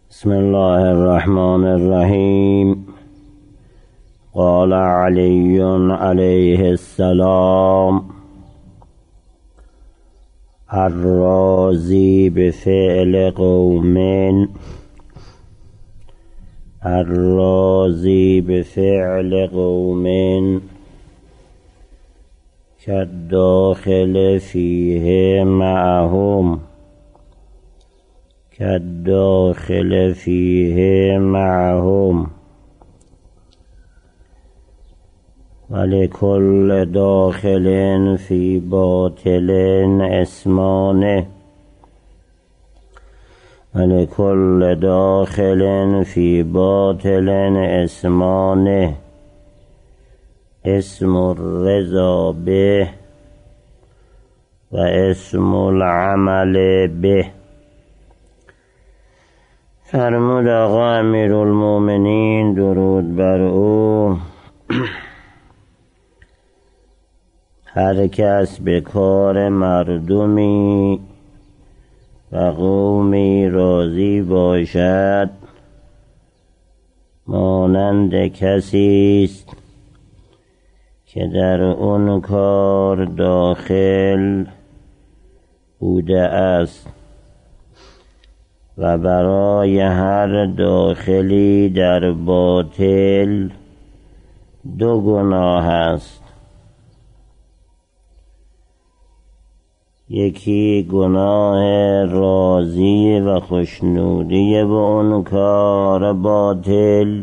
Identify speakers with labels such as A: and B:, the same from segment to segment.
A: بسم الله الرحمن الرحیم. قال علی علیه السلام: الراضی بفعل قوم كالداخل فیه معهم ولكل داخل في باطل اسمان اسم الرضا به و اسم العمل به. فرمود آقا امیرالمومنین درود بر او: هر کس به کار مردمی و قومی راضی باشد مانند کسی است که در اون کار داخل بوده است و برای هر داخلی در باطل دو گناه است. یکی گناه راضی و خوشنودی به اون کار باطل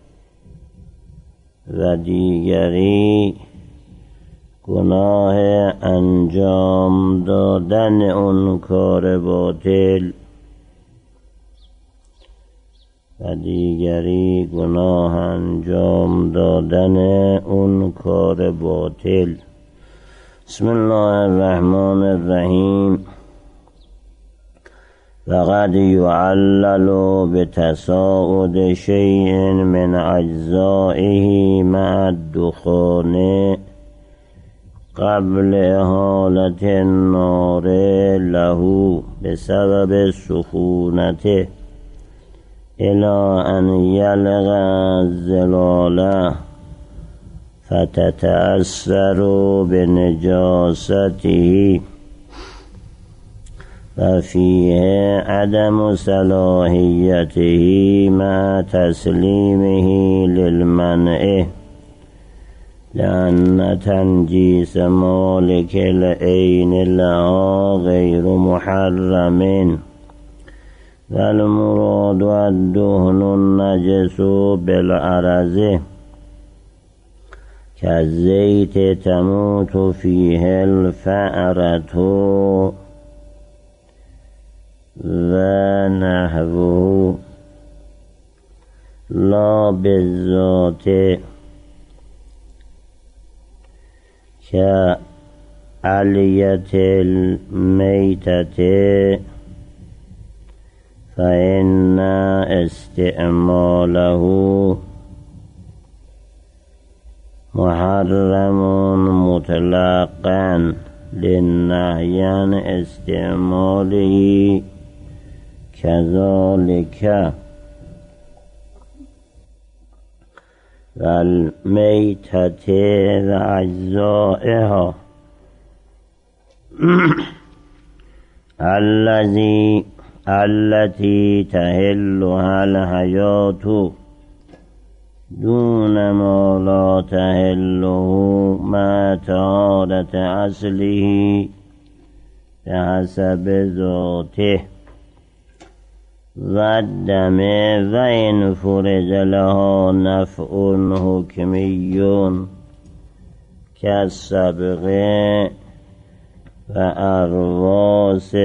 A: و دیگری گناه انجام دادن اون کار باطل بسم الله الرحمن الرحیم. وقد يعلل بتصاعد شيء من أجزائه مع الدخان قبل إحالة النار له بسبب سخونته إلى أن يلغى الظلال فتتأثر بنجاسته وفيه عدم صلاحيته مع تسليمه للمنع لأن تنجيس مالك العين لها غير محرم والمراد الدهن النجس بالعرض كالزيت تموت فيه الفأرة ونحوه لا بالذات كعلية الميتة فإن استعماله محرم مطلقا للنهي عن استعماله كذلك والميتة وأجزائها التي تحلها الحياة دون ما لا تحله مع طهارة أصله بحسب ذاته والدم وإن فرج لها نفع حكمي كالسبغ وأرواس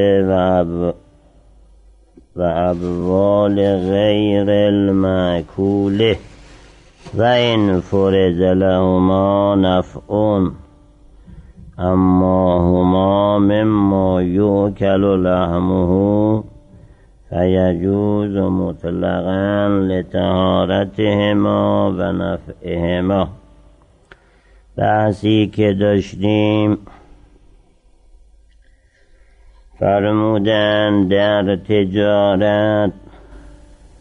A: وأبوال غير المأكول وإن فرج لهما نفع أما هما مما يؤكل لحمه فيجوز مطلقا لطهارتهما و نفعهما. بحثی که داشتیم فرمودند در تجارت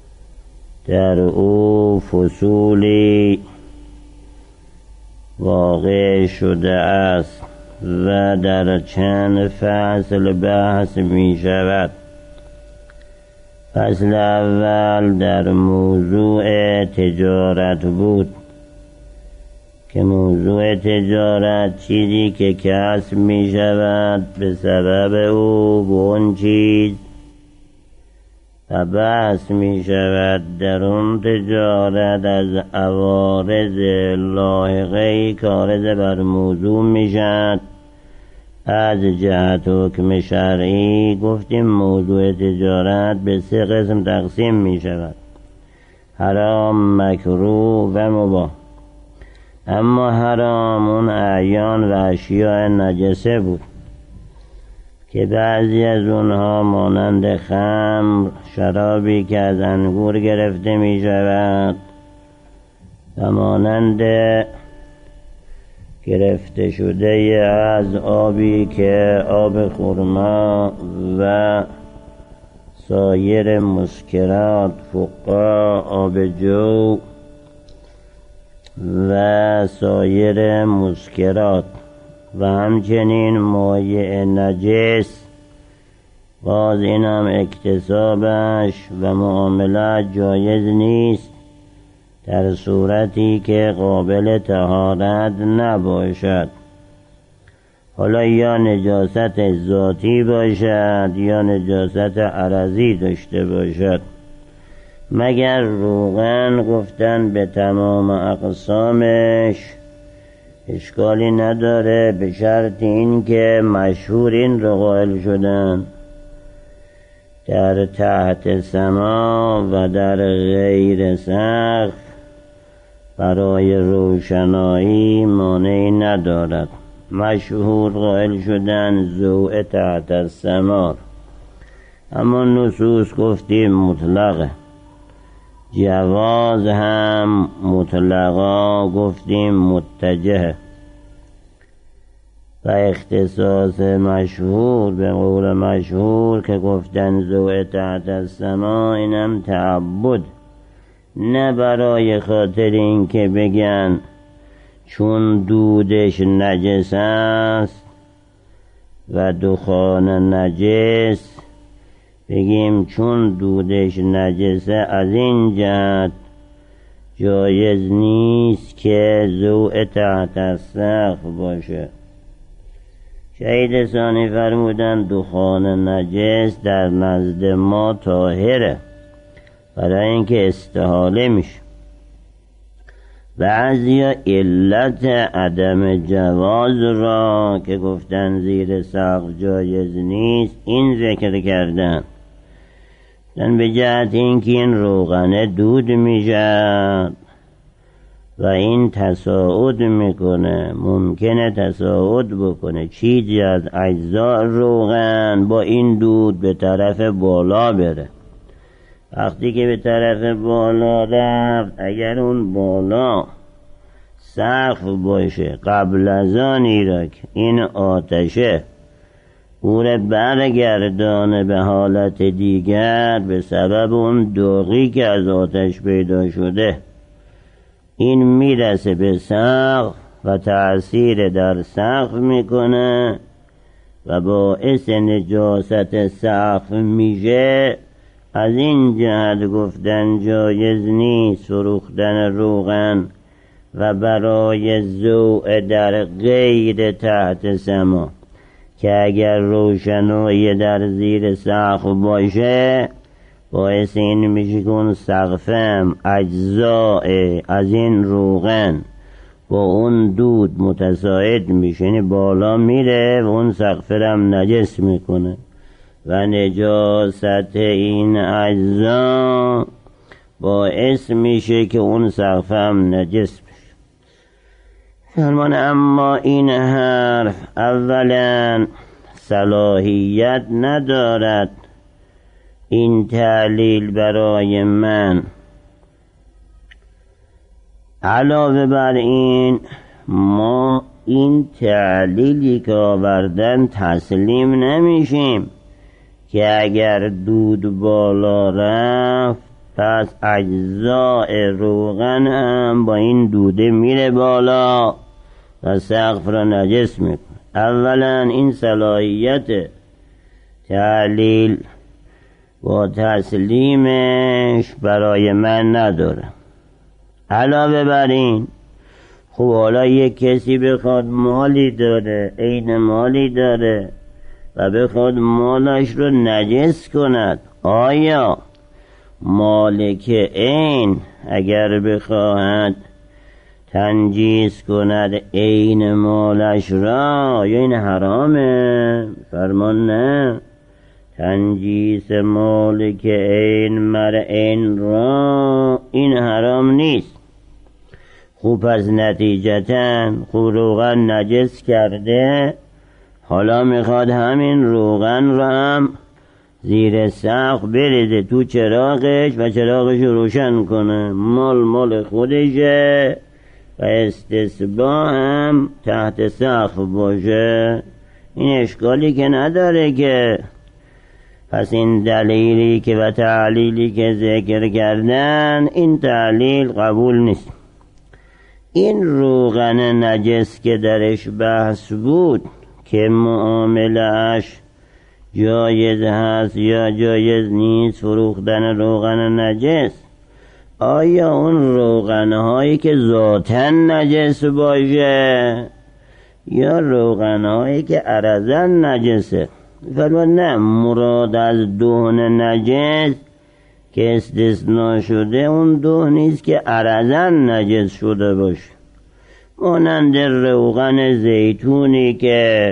A: در او فصولی واقع شده است و در چند فصل بحث می شود. فصل اول در موضوع تجارت بود که موضوع تجارت چیزی که کسب می شود به سبب او به اون چیز و بحث می شود در اون تجارت از عوارض لاحقه کارز بر موضوع می شود. از جهت حکم شرعی گفتیم موضوع تجارت به 3 قسم تقسیم می شود: حرام، مکروه و مباح. اما حرام اون اعیان و اشیاء نجسه بود که بعضی از اونها مانند خمر، شرابی که از انگور گرفته می شود و مانند گرفته شده از آبی که آب خرما و سایر مسکرات، فقا، آب جو و سایر مسکرات و همچنین مایع نجس، باز این هم اکتسابش و معاملت جایز نیست در صورتی که قابل طهارت نباشد. حالا یا نجاست ذاتی باشد یا نجاست عرضی داشته باشد. مگر روغن گفتن به تمام اقسامش اشکالی نداره، به شرط این که مشهورین رو قائل شدن در تحت سما و در غیر سقف برای روشنایی مانعی ندارد. مشهور قائل شدن ضوء تحت السما، اما نصوص گفتیم مطلقه. جواز هم مطلقا گفتیم متجه و اختصاص مشهور به قول مشهور که گفتن ضوء تحت السما اینم تعبد، نه برای خاطر این که بگن چون دودش نجس است و دخان نجس بگیم چون دودش نجسه از این جهت جایز نیست که ضوء تحت السقف باشه. شهید ثانی فرمودن دخان نجس در نزد ما طاهره برای اینکه استحاله میشه. بعضیا علت عدم جواز را که گفتن زیر سقف جایز نیست این ذکر کردن به جهت اینکه این روغنه دود میشد و این تصاعد میکنه، ممکنه تصاعد بکنه چیزی از اجزاء روغن با این دود به طرف بالا بره. وقتی که به طرف بالا رفت اگر اون بالا سقف باشه قبل از آنی را که این آتشه او را برگردانه به حالت دیگر به سبب اون داغی که از آتش پیدا شده این میرسه به سقف و تأثیر در سقف میکنه و باعث نجاست سقف میشه. از این جهت گفتن جایز نیست فروختن روغن و برای ضوء در غیر تحت سما که اگر روشنایی در زیر سقف باشه باعث این میشه که اون سقفم اجزاء از این روغن با اون دود متساعد میشه، یعنی بالا میره و اون سقفم نجس میکنه و نجاست این اجزا باعث میشه که اون سقفم نجس بشه. فرمان اما این حرف اولا صلاحیت ندارد این تعلیل برای من. علاوه بر این ما این تعلیلی که آوردن تسلیم نمیشیم که اگر دود بالا رفت پس اجزاء روغن هم با این دوده میره بالا و سقف را نجس میکنه. اولا این صلاحیت تعلیل و تسلیمش برای من نداره. علاوه بر این خب حالا یک کسی بخواد مالی داره، عین مالی داره و بخواد مالش رو نجس کند، آیا مالک عین اگر بخواهد تنجیس کند عین مالش را، یا این حرامه؟ فرمان نه، تنجیس مالک عین مر عین را این حرام نیست. خوب پس نتیجتاً خوب روغن نجس کرده، حالا میخواد همین روغن را هم زیر سقف بریزه تو چراغش و چراغش روشن کنه. مال خودشه و استصباح هم تحت سقف باشه، این اشکالی که نداره که. پس این دلیلی که و تعلیلی که ذکر کردن، این تعلیل قبول نیست. این روغن نجس که درش بحث بود که معامله‌اش جایز هست یا جایز نیست فروختن روغن نجس، آیا اون روغنهایی که ذاتاً نجس باشه یا روغنهایی که عرضاً نجسه؟ فرمان نه، مراد از دهن نجس که استثناء شده اون دهن نیست که عرضاً نجس شده باشه، مانند روغن زیتونی که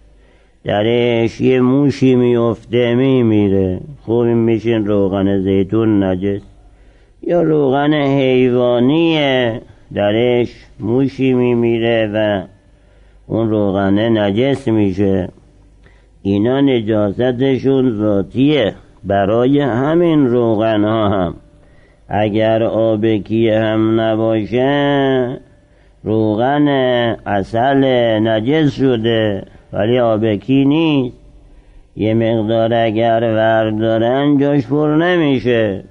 A: درش یه موشی میفته میمیره، خوب میشین روغن زیتون نجس. یا روغن حیوانیه درش موشی میمیره و اون روغن نجس میشه، اینا نجاستشون ذاتیه. برای همین روغن ها هم اگر آبکی هم نباشه، روغن عسل نجس شده ولی آبکی نیست، یه مقدار اگر وردارن جاش پر نمیشه.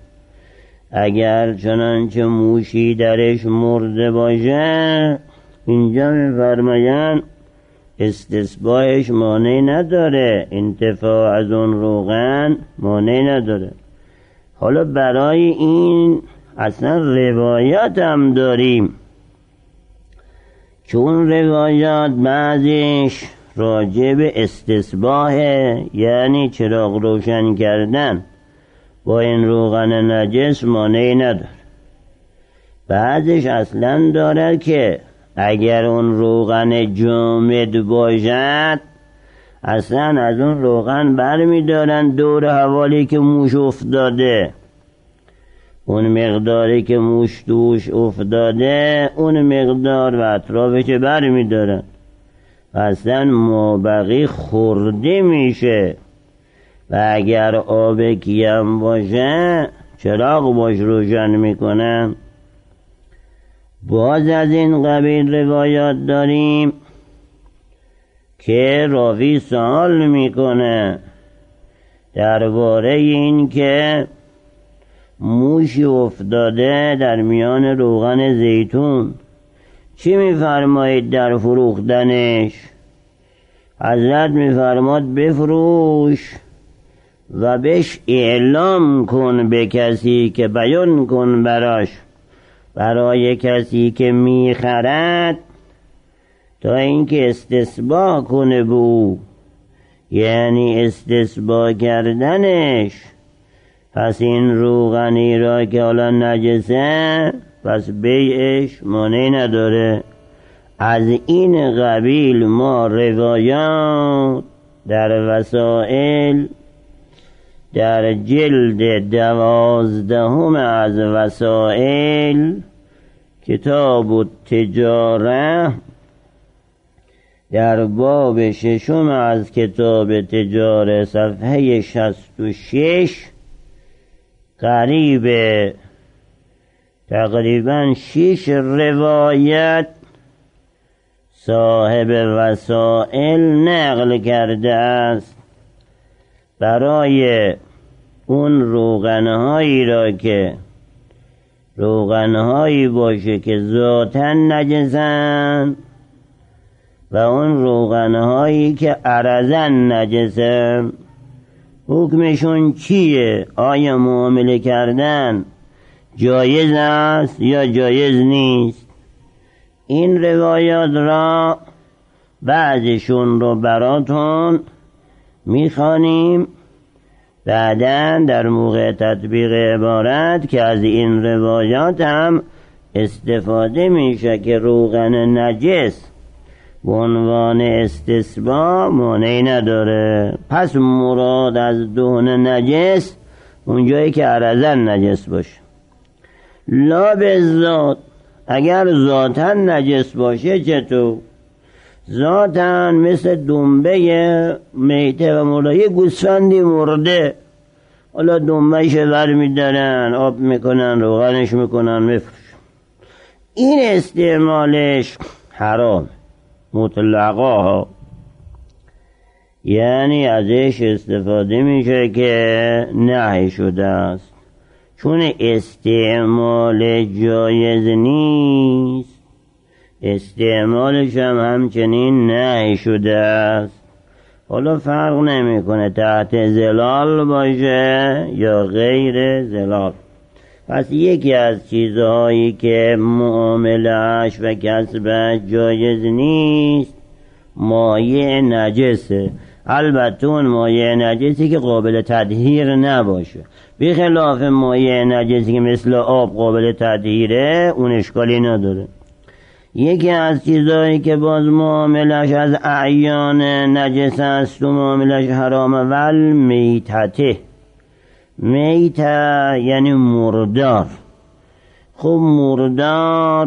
A: اگر چنانچه موشی درش مرده باشه، اینجا میفرماین استصباحش مانع نداره، انتفاع از اون روغن مانع نداره. حالا برای این اصلا روایات هم داریم، چون روایات بعضیش راجع به استصباح یعنی چراغ روشن کردن با این روغن نجس مانعی نداره. بعضش اصلا داره که اگر اون روغن جامد باشد اصلا از اون روغن برمی دارن دور حوالی که موش افتاده، اون مقداری که موش دوش افتاده اون مقدار و اطرافش برمی دارن، اصلا مابقی خورده میشه. و اگر آبکی هم باشه چراغ باش روشن میکنن. باز از این قبیل روایات داریم که راوی سوال میکنه درباره این که موشی افتاده در میان روغن زیتون، چی میفرمایید در فروختنش؟ حضرت میفرماد بفروش و بهش اعلام کن به کسی که بیان کن براش، برای کسی که میخرد، تا اینکه استصباح کنه بو، یعنی استصباح کردنش. پس این روغنی را که حالا نجسه پس بیعش مانع نداره. از این قبیل ما روایات در وسائل در جلد 12 از وسائل کتاب التجاره در باب 6 از کتاب تجاره صفحه 66 تقریبا 6 روایت صاحب وسائل نقل کرده است برای اون روغنهایی را که روغنهایی باشه که ذاتاً نجسن و اون روغنهایی که عرضاً نجسن، حکمشون چیه؟ آیا معامله کردن جایز است یا جایز نیست؟ این روایات را بعضشون رو براتون میخوانیم، بعداً در موقع تطبیق عبارت که از این روایات هم استفاده میشه که روغن نجس به عنوان استثبا مانعی نداره. پس مراد از دهن نجس اون جایی که عرضاً نجس باشه، لا به ذات. اگر ذاتاً نجس باشه چطور؟ ذاتاً مثل دنبه میته و مرده، گوسفندی مرده، حالا دنبهش ور میدارن، آب میکنن، روغنش میکنن، میفروشن. این استعمالش حرام مطلقا، یعنی ازش استفاده میشه که نهی شده است، چون استعمال جایز نیست، استعمالش هم همچنین نهی شده است. حالا فرق نمیکنه تحت ظلال باشه یا غیر ظلال. پس یکی از چیزهایی که معامله‌اش و کسبش جایز نیست مایع نجسه، البته اون مایع نجسی که قابل تطهیر نباشه، بخلاف مایع نجسی که مثل آب قابل تطهیره اون اشکالی نداره. یکی از چیزهایی که باز معاملش از اعیان نجس است و معاملش حرامه ول میتته. میته یعنی مردار. خب مردار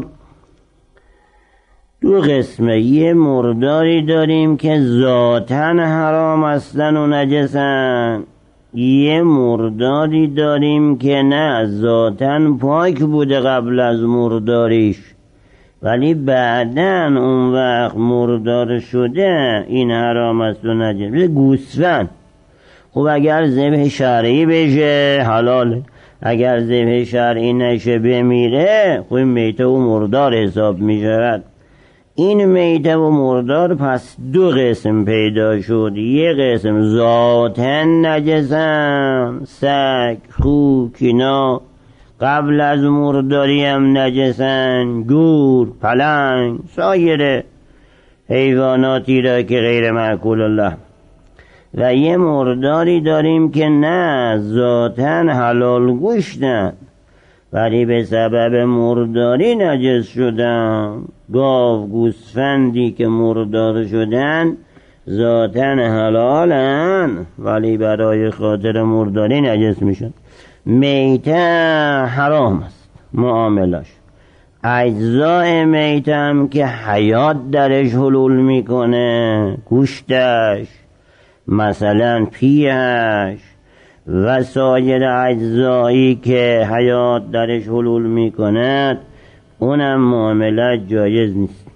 A: دو قسمه، یه مرداری داریم که ذاتن حرام هستن و نجسن، یه مرداری داریم که نه ذاتن پاک بوده قبل از مرداریش ولی بعدن اون وقت مردار شده این حرام است و نجس. گوسفند خب اگر ذبح شرعی بشه حلاله، اگر ذبح شرعی نشه بمیره خب این میته و مردار حساب میشود. این میته و مردار پس دو قسم پیدا شد، یه قسم ذاتن نجسن، سگ، خوک اینا قبل از مرداری هم نجسن، گور، پلنگ، سایر حیواناتی را که غیر مأکول الله. و یه مرداری داریم که نه ذاتن حلال گوشتن ولی به سبب مرداری نجس شدن. گاو، گوسفندی که مردار شدن ذاتن حلالن ولی برای خاطر مرداری نجس میشن. میته حرام است معاملش. اجزای میته هم که حیات درش حلول میکنه، گوشتش مثلا پیهش و سایر اجزایی که حیات درش حلول میکند اونم معامله جایز نیست.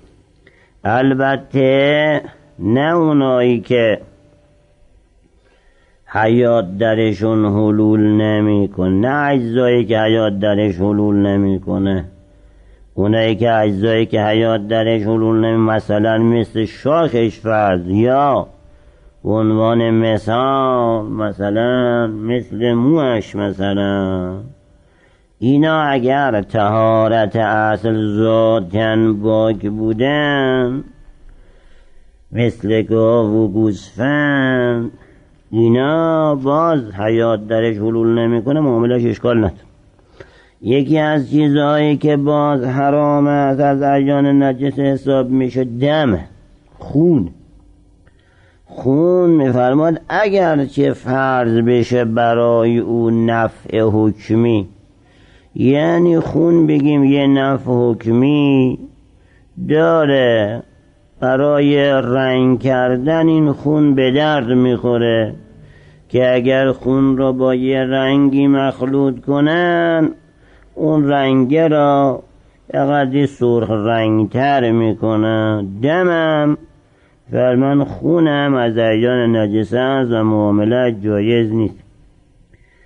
A: البته نه اونایی که حیات درشون حلول نمیکنه، نه اجزایی که حیات درش حلول نمیکنه، اونایی که اجزایی که حیات درش حلول نمیکنه مثلا مثل شاخش فرض یا عنوان مثال مثلا مثل موش مثلا، اینا اگر طهارت اصل ذاتن باک بودن مثل گاو و گوسفند اینا باز حیات درش حلول نمیکنه معاملش اشکال نداره. یکی از چیزهایی که باز حرام است از اعیان نجس حساب میشه دم، خون میفرماد اگر چه فرض بشه برای او نفع حکمی، یعنی خون بگیم یه نفع حکمی داره، برای رنگ کردن این خون به درد میخوره که اگر خون را با یه رنگی مخلوط کنن اون رنگ را اقدی سرخ رنگ تر میکنن. دمم فرمان خونم از اعیان نجس است و معامله جایز نیست.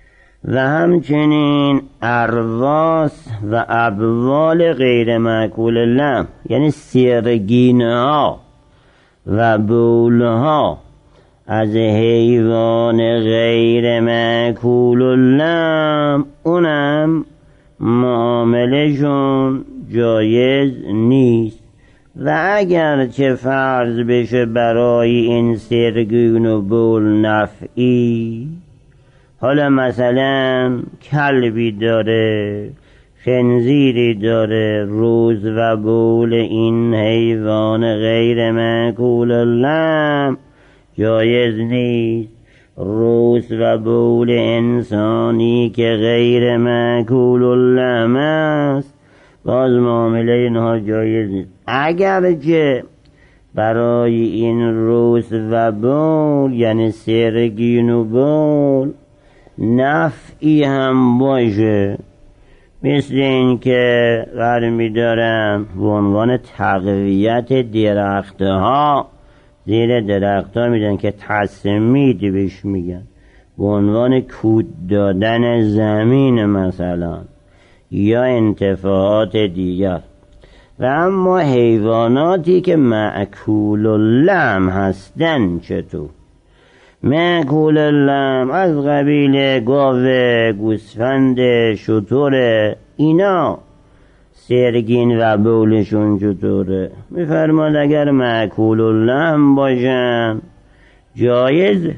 A: و همچنین ارواس و ابوال غیر مأکول اللحم، یعنی سرگینه ها و بول ها از حیوان غیر مأکول اللحم، اونم معاملشون جایز نیست. و اگر چه فرض بشه برای این سرگین و بول نفعی، حالا مثلا کلبی داره، خنزیری داره، روز و بول این حیوان غیر مأکول اللحم جایز نیست. روز و بول انسانی که غیر مأکول اللحم است، باز معامله اینها جایز نیست. اگرچه برای این روز و بول، یعنی سرگین و بول، نفعی هم باشه، مثل این که برمی دارن به عنوان تقویت درختها، زیر درختها میدن که تسمید بهش میگن، به عنوان کود دادن زمین مثلا، یا انتفاعات دیگر. و اما حیواناتی که مأکول اللحم هستن چطور؟ مأکول اللحم از قبیل گاوه، گوسفند، شتر، اینا سرگین و بولشون چطوره؟ میفرماد اگر مأکول اللحم باشن جایزه.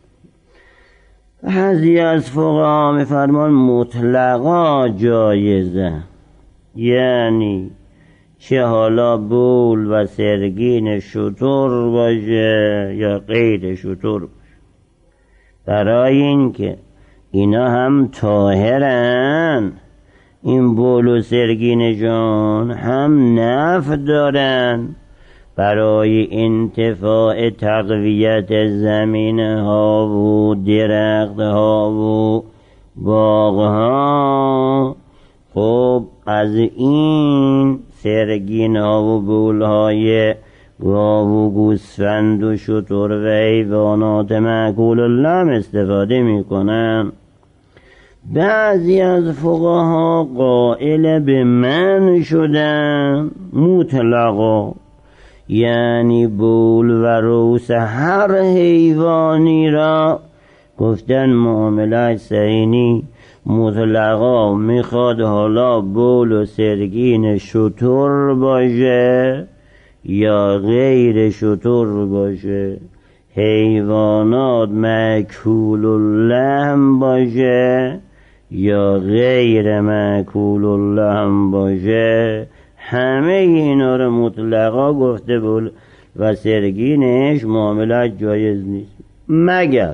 A: بعضی از فقها میفرمان مطلقا جایزه، یعنی چه حالا بول و سرگین شتر باشه یا غیر شتر باشه، برای این که اینا هم طاهرن، این بول و سرگینشون هم نفع دارن برای انتفاع تقویت زمین ها و درخت ها و باغ ها. خب از این سرگین ها و بول های گاو و گوسفند و شتر و حیوانات مأکول اللحم استفاده میکنن. بعضی از فقها قائل به منع شدن مطلقا، یعنی بول و روث هر حیوانی را گفتن معامله صحیح مطلقا، میخواد حالا بول و سرگین شتر باشه یا غیر شتر باشه، حیوانات مأکول اللحم باشه یا غیر مأکول اللحم باشه، همه اینا رو مطلقا گفته بول و سرگینش معاملت جایز نیست، مگر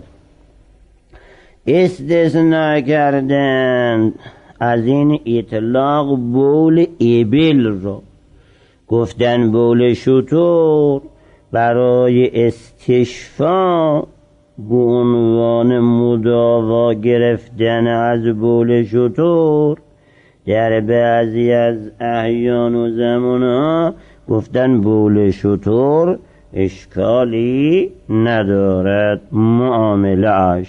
A: استثناء کردن از این اطلاق بول ابل را. گفتن بول شتر برای استشفا به عنوان مداوا گرفتن از بول شتر در بعضی از احیان و زمانها گفتن بول شتر اشکالی ندارد معامله اش.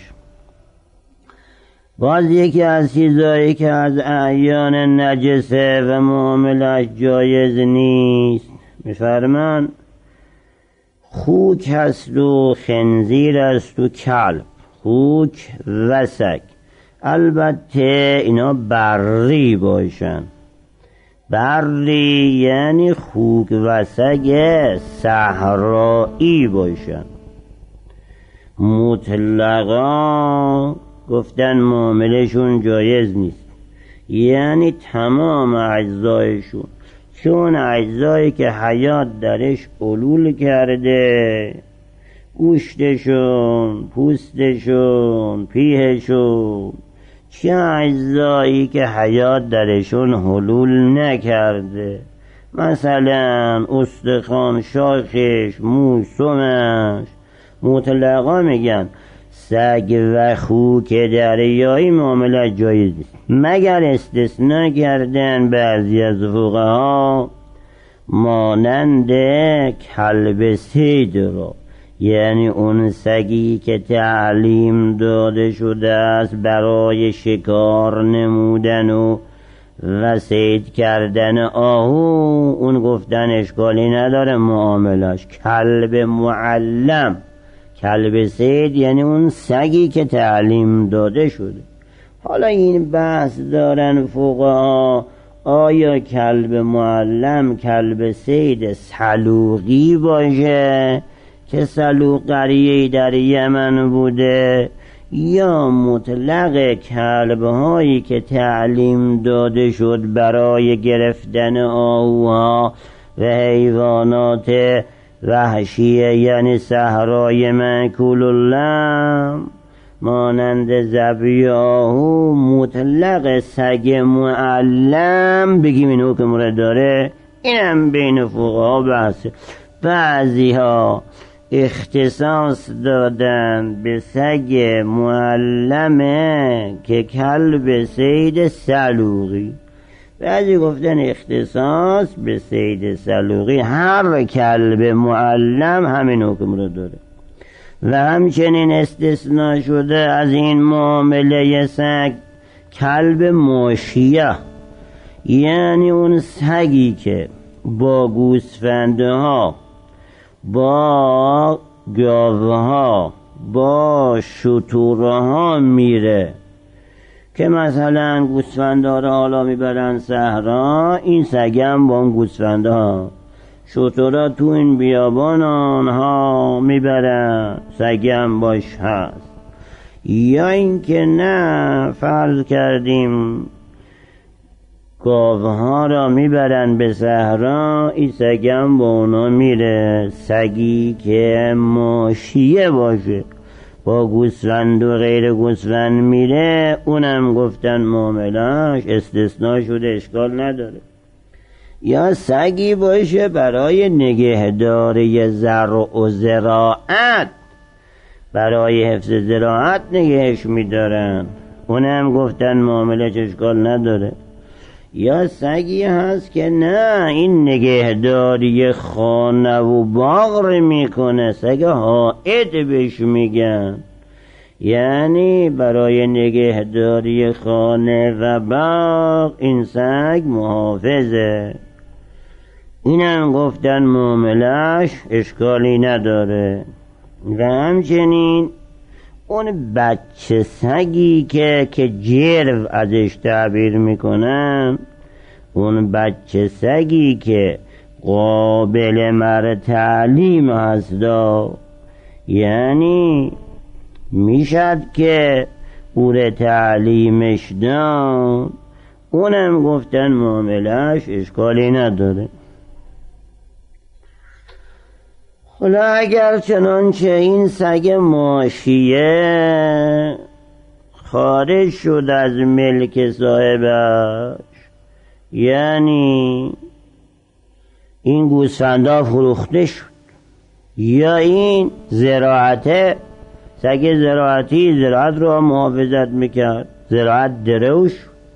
A: باز یکی از چیزایی که از اعیان نجسه و معاملش جایز نیست، میفرمان خوک هست و خنزیر هست و کلب، خوک و سگ، البته اینا بری باشن. بری یعنی خوک و سگ صحرایی باشن. مطلقا گفتن معاملشون جایز نیست، یعنی تمام اجزایشون، چون اجزایی که حیات درش علول کرده، گوشتشون، پوستشون، پیهشون، چه اجزایی که حیات درشون حلول نکرده، مثلا استخوان، شاخش، موش، سمش، مطلقا میگن سگ و خوک دریایی معامله جایز نیست، مگر استثناء کردن بعضی از فقها مانند کلب صید را، یعنی اون سگی که تعلیم داده شده است برای شکار نمودن و صید کردن آهو، اون گفتن اشکالی نداره معاملش. کلب معلم، کلب صید یعنی اون سگی که تعلیم داده شده. حالا این بحث دارن فقها، آیا کلب معلم کلب صید سلوقی باشه که سلوق قریه‌ای در یمن بوده، یا مطلق کلب هایی که تعلیم داده شد برای گرفتن آهوها و حیوانات وحشیه، یعنی صحرای مأکول اللحم مانند ذبی آهو، مطلق سگ معلم بگیم این حکم را داره؟ اینم بین فقها بحثه. بعضی ها اختصاص دادن به سگ معلمه که کلب صید سلوقی، بعضی گفتن اختصاص به صید سلوقی، هر کلب معلم همین حکم رو داره. و همچنین استثناء شده از این معامله سگ کلب ماشیه، یعنی اون سگی که با گوسفندها، با گاوها، با شترها میره، که مثلا گوسفندها رو حالا میبرن صحرا، این سگم با اون گوسفندها، شترها تو این بیابان آنها میبرن، سگم باش هست. یا اینکه نه، فرض کردیم گاوها را میبرن به صحرا، این سگم با اونا میره. سگی که ماشیه باشه، با گوسفند و غیر گوسفند میره، اونم گفتن معامله‌اش استثناء شده، اشکال نداره. یا سگی باشه برای نگهداری زرع و زراعت، برای حفظ زراعت نگهش میدارن، اونم گفتن معامله‌اش اشکال نداره. یا سگی هست که نه، این نگهداری خانه و باغ رو میکنه، سگ حائط بهش میگن، یعنی برای نگهداری خانه و باغ این سگ محافظه، اینم گفتن معامله‌اش اشکالی نداره. و همچنین اون بچه سگی که جرو ازش تعبیر میکنن، اون بچه سگی که قابل مر تعلیم هستا، یعنی میشد که او تعلیمش داد، اونم گفتن معامله‌اش اشکالی نداره. حالا اگر چنانچه این سگ ماشیه خارج شد از ملک صاحبش، یعنی این گوسفندا فروخته شد، یا این زراعته، سگ زراعتی زراعت رو محافظت میکرد، زراعت دروش،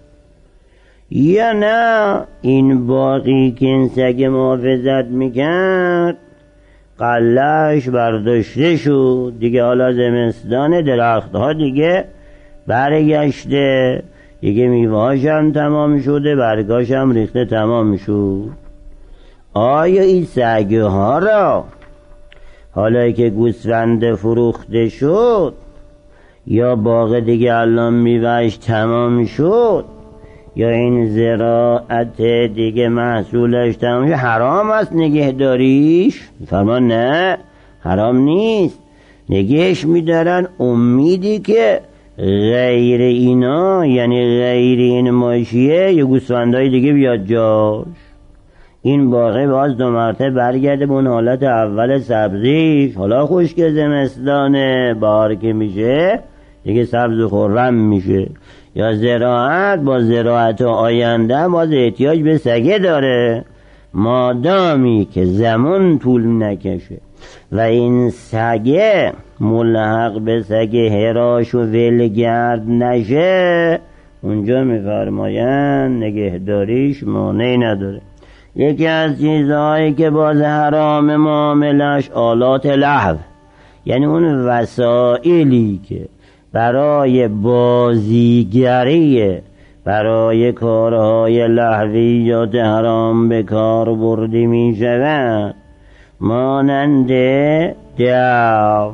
A: یا نه این باقی که این سگ محافظت میکرد قلهش برداشته شد دیگه، حالا زمستان، درخت ها دیگه برگشته دیگه، میوهاش هم تمام شده، برگاش هم ریخته تمام شد. آیا این سگ ها را حالا که گوسفند فروخته شد یا باغ دیگه الان میوهش تمام شد، یا این زراعت دیگه محصولش تمام شد، حرام است نگهداریش؟ فرمان نه، حرام نیست، نگهش میدارن امیدی که غیر اینا، یعنی غیر این ماشیه یا گوسفندهای دیگه بیاد جاش، این باغه باز 2 مرتبه برگرده به اون حالت اول سبزیش. حالا خشک زمستانه، بهار که میشه دیگه سبز و خرم میشه. یا زراعت، با زراعت آینده باز احتیاج به سگه داره، مادامی که زمان طول نکشه و این سگه ملحق به سگه هراش و ولگرد نشه، اونجا میفرمایند نگهداریش مانعی نداره. یکی از چیزهایی که باز حرام معاملش آلات لهو، یعنی اون وسائلی که برای بازیگری، برای کارهای لهویات حرام به کار برده می شود، مانند دف،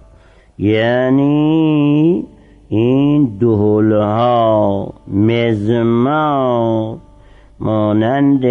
A: یعنی این دهلها، مزمار، مانند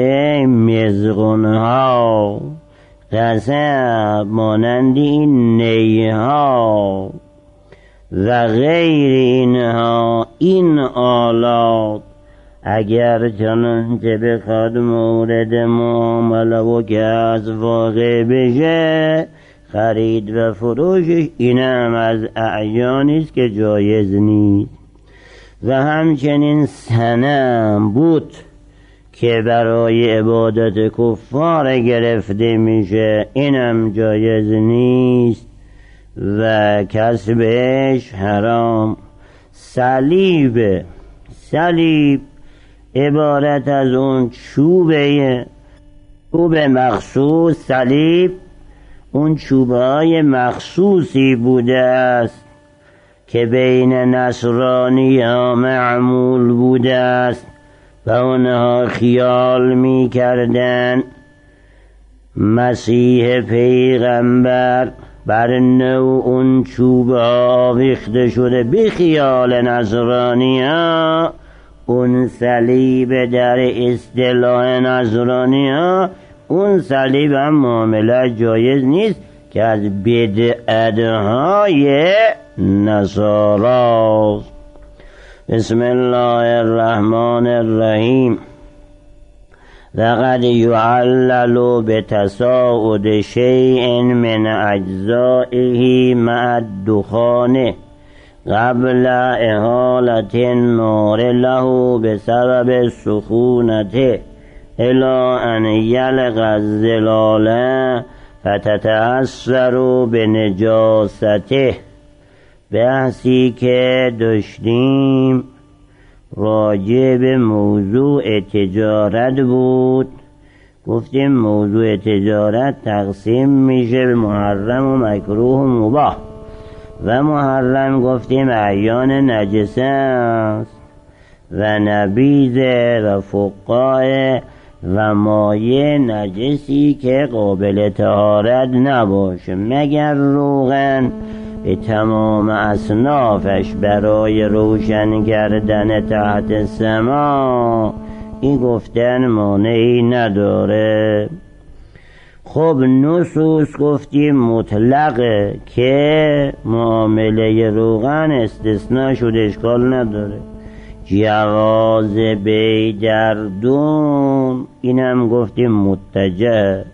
A: مزغنها، قصب، مانند این نیها و غیر اینها، این آلات اگر چنانچه بخواد مورد معامله و کسب واقع بشه، خرید و فروشش اینم از اعیانی است که جایز نیست. و همچنین صنم بود که برای عبادت کفار گرفته میشه، اینم جایز نیست و کسبش حرام. صلیب عبارت از اون چوبه مخصوص. صلیب اون چوبهای مخصوصی بوده است که بین نصرانی ها معمول بوده است و اونها خیال می کردن مسیح پیغمبر بر نوع اون چوبه آویخته شده. به خیال نصرانی ها اون صلیب در اصطلاح نصرانی ها اون صلیب هم معامله جایز نیست که از بدعت‌های نصاراست. بسم الله الرحمن الرحیم. لقد يعلل بتساعد شيء من أجزائه مع الدخان قبل إحالة النار له بسبب السخونة إلى أن يلقى الظلال فتتأثر بنجاسته. بحثی که داشتیم راجع به موضوع تجارت بود. گفتیم موضوع تجارت تقسیم میشه به محرم و مکروه و مباح. و محرم گفتیم اعیان نجسه است و نبیذ و فقاع و مایع نجسی که قابل طهارت نباشه مگر روغن به تمام اصنافش برای روشن کردن تحت سما. این گفتن مانعی نداره. خب نصوص گفتیم مطلقه که معامله روغن استثناء شده، اشکال نداره. جواز بی در دون اینم گفتیم متجه.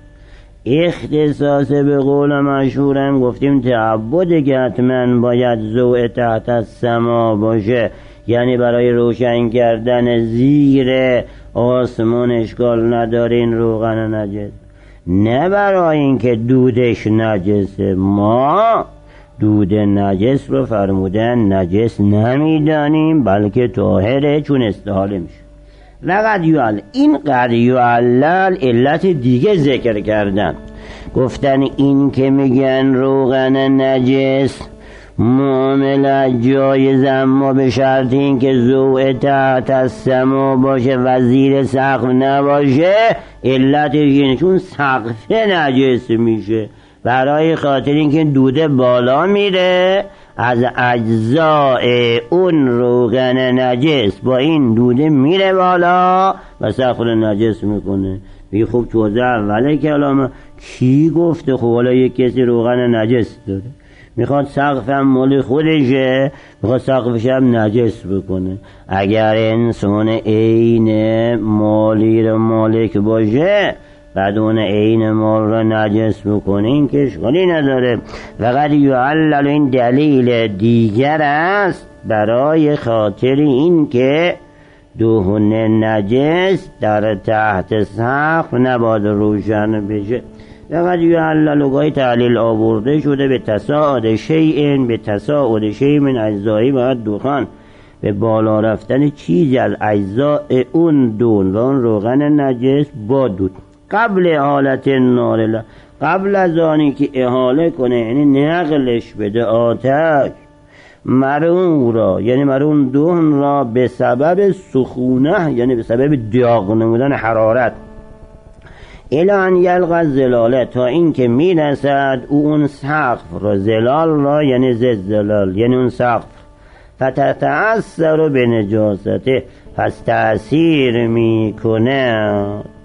A: اختصاص به قول مشهورم گفتیم تعبده که حتما باید ضوء تحت السما باشه، یعنی برای روشن کردن زیر آسمان اشکال نداره این روغن نجس، نه برای اینکه دودش نجسه. ما دود نجس رو فرمودن نجس نمیدانیم بلکه طاهره چون استحاله میشه. لقد یعلل، این قد یعلل علت دیگه ذکر کردن. گفتن این که میگن روغن نجس معامله جایز اما به شرط این که ضوء تحت السما باشه و زیر سقف نباشه. علت اینه چون سقف نجس میشه، برای خاطر اینکه دوده بالا میره از اجزاء اون روغن نجس با این دوده میره بالا و سقف نجس میکنه. بی خوب توضیح اوله کلامه کی گفته؟ خب حالا یک کسی روغن نجس داره میخواد سقف هم مال خودشه، میخواد سقفش هم نجس بکنه. اگر انسان عین مالی رو مالک باشه بعد اون عین مال رو نجس بکنه این که اشکالی نداره. فقط یعلل این دلیل دیگر است برای خاطر این که دهن نجس در تحت سقف نباید روشن بشه. فقط یعلل گاهی تعلیل آورده شده به تصاعد شیء، به تصاعد شیء من اجزایی باید دخان، به بالا رفتن چیزی از اجزاء اون دون و اون روغن نجس با دود. قبل حالت نار، قبل از آنی که احاله کنه، یعنی نقلش بده آتش، مرون را یعنی مرون دهن را به سبب سخونه یعنی به سبب داغ نمودن حرارت، الان یلقى زلاله تا این که میرسد اون سقف را، زلال را یعنی زلال یعنی اون سقف، فتتأثر به نجاسته پس تأثیر میکنه،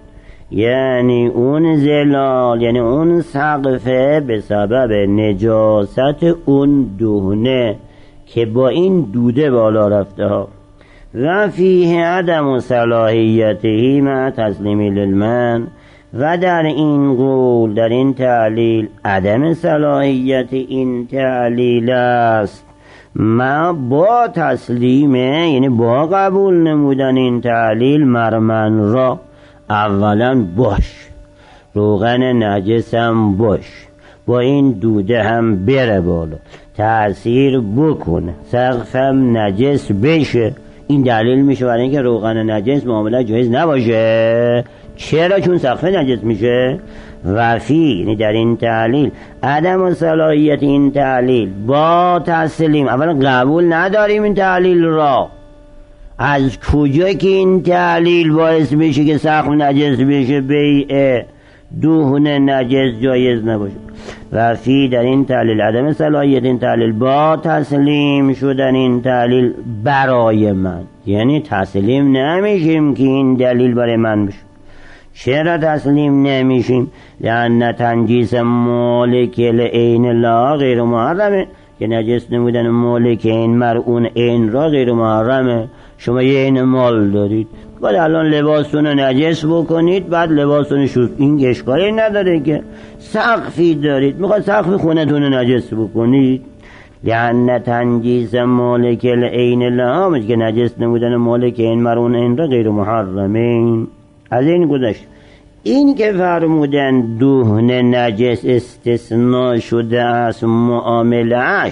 A: یعنی اون زلال یعنی اون سقفه به سبب نجاست اون دهنه که با این دوده بالا رفته ها. و فیه عدم صلاحیته مع تسلیم للمن، و در این قول در این تعلیل عدم صلاحیت این تعلیل است ما با تسلیمه، یعنی با قبول نمودن این تعلیل مرمن را، اولا باش روغن نجسم باش، با این دوده هم بره بالا، تأثیر بکنه، سقفم نجس بشه. این دلیل میشه برای اینکه روغن نجس معامله جایز نباشه. چرا؟ چون سقف نجس میشه. و فی یعنی در این تعلیل عدم و صلاحیت این تعلیل با تسلیم، اولا قبول نداریم این تعلیل را. از کجا که این تعلیل باعث بشه که سقف نجس بشه بیع دهن نجس جایز نباشه؟ و فی در این تعلیل عدم صلاحیت این تعلیل با تسلیم شدن این تعلیل برای من، یعنی تسلیم نمیشیم که این دلیل برای من بشه. چرا تسلیم نمیشیم؟ لأن تنجیس مالک العین لا غیر محرمه، که نجس نمودن مالک این مرعون این را غیر محرمه. شما یه این مال دارید، بعد الان لباسون نجس بکنید، بعد لباسون شوز، این اشکالی نداره که. سقفی دارید، میخواد سقف خونتون نجس بکنید، لأن تنجیس مالک العین لا، که نجس نمودن مالک این مرعون این را غیر محرمه. از این گذشت این که فرمودن دهن نجس استثناء شده از معامله‌اش،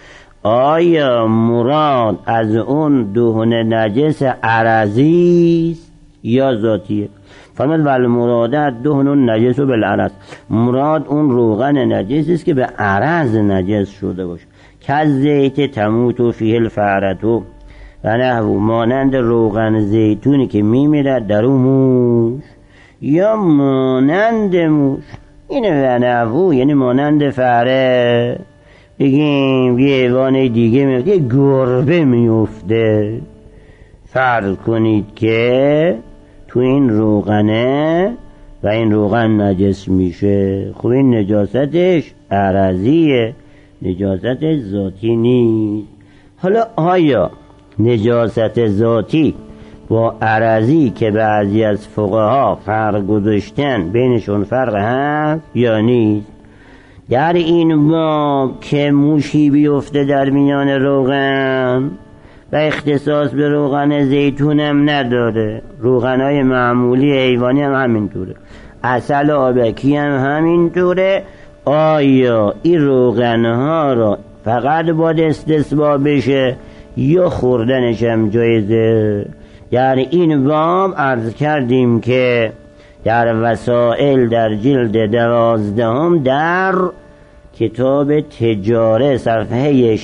A: آیا مراد از اون دهن نجس عرضی است یا ذاتیه؟ فرمود ول مرادت دهن نجس بالعرض، مراد اون روغن نجس است که به عرض نجس شده باشه، که زیت تموت فیه الفعرتو و نحو، مانند روغن زیتونی که میمیرد در اون موش، یا مانند موش. این و نحو یعنی مانند فره، بگیم یه حیوان دیگه میفته، یه گربه میفته، فرض کنید که تو این روغنه و این روغن نجس میشه. خب این نجاستش عرضیه، نجاستش ذاتی نیست. حالا آیا نجاست ذاتی با عرضی که بعضی از فقها فرق گذاشتن بینشون فرق هست یا نیست؟ در این باب که موشی بیفته در میان روغن و اختصاص به روغن زیتونم نداره، روغنهای معمولی حیوانی هم همینطوره، عسل آبکی هم همینطوره، آیا این روغنها را فقط باید استثبا بشه یا خوردنش هم جایزه؟ در این باب عرض کردیم که در وسائل در جلد 12 در کتاب تجاره صفحه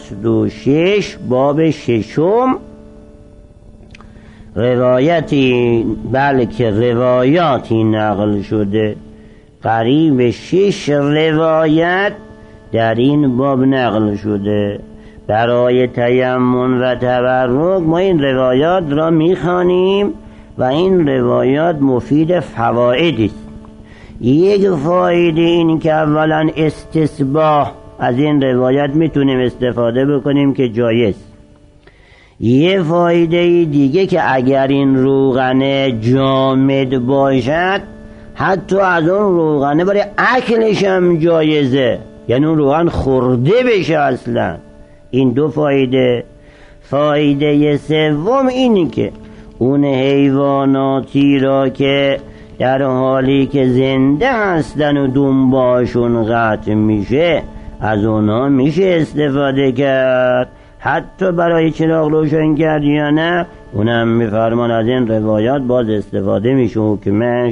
A: 66 باب 6 روایتی، بلکه روایاتی نقل شده، قریب 6 روایت در این باب نقل شده برای تیمم و تبرک. ما این روایات را میخوانیم و این روایات مفید فوائدی است. یک فایده این که اولا استصباح از این روایت میتونیم استفاده بکنیم که جایز. یه فایده دیگه که اگر این روغن جامد باشد حتی از اون روغنه برای اکلش هم جایزه، یعنی اون روغن خورده بشه اصلا. این دو فایده. فایده سوم اینی که اون حیواناتی را که در حالی که زنده هستن و دنباشون قطع میشه از اونها میشه استفاده کرد، حتی برای چراغ روشن کرد یا نه، اونم میفرمان از این روایات باز استفاده میشه. حکمش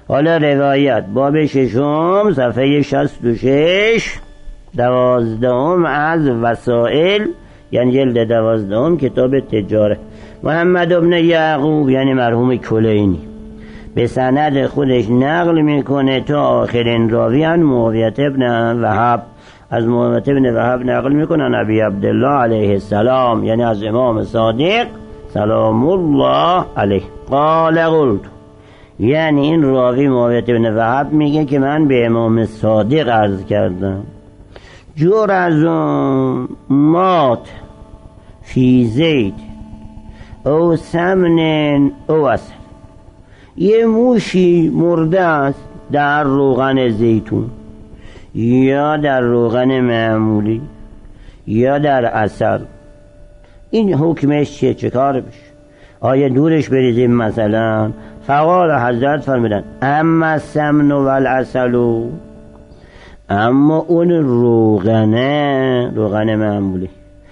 A: حالا روایت باب 6 صفحه 66 12 از وسائل، یعنی جلد 12 کتاب تجاره. محمد ابن یعقوب یعنی مرحوم کلینی به سند خودش نقل میکنه تا آخرین راوی معاویه ابن وهب، از معاویه ابن وهب نقل میکنه نبی عبدالله علیه السلام، یعنی از امام صادق سلام الله علیه. قال قلت، یعنی این راوی معاویه ابن وهب میگه که من به امام صادق عرض کردم جرز مات فی زید او سمن او اصل، یه موشی مرده است در روغن زیتون یا در روغن معمولی یا در عسل، این حکمش چه کار بشه؟ آیا دورش بریزیم مثلا؟ فقال حضرت فرمودن اما السمن و العسل، اما اون روغن معمولی،